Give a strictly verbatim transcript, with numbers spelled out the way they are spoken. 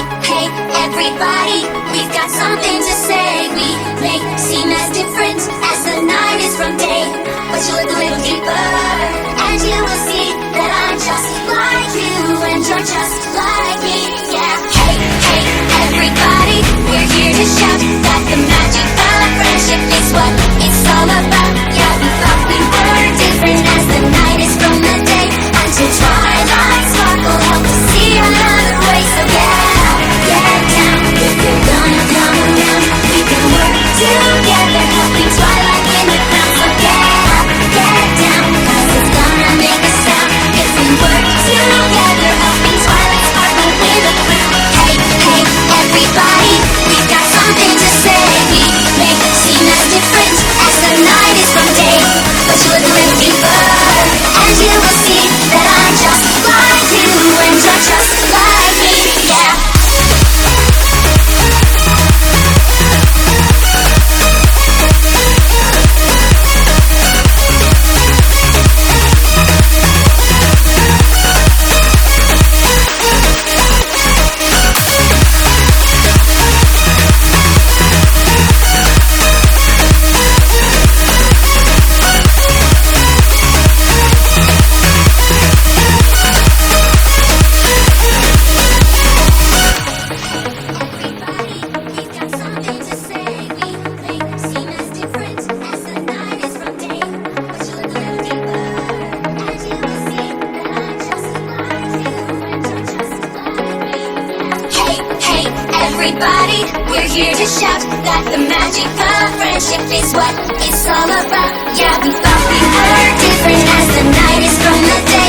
hey, everybody, we've got something to say. We may seem as different as the night is from day, but you look a little deeper, and you will see that I'm just like you, and you're just like me. Yeah, hey, hey, everybody, we're here to shout that the magic of friendship is what it's all about. Yeah, we thought we were different as the night is from the day, until twilight sparkle helped us see another way. So yeah, get down if you're gonna come around. We can work together, helping twilight in the crown. So yeah, get down, 'cause it's gonna make a sound if we work together, helping twilight sparkle in the crown. Hey, hey, everybody, we've got something to say. We may seem as different as the night is from day, but you look a little deeper, and you will see that I'm just like you, and you're just like me. Yeah. Everybody, we're here to shout that the magic of friendship is what it's all about. Yeah, we thought we were different as the night is from the day,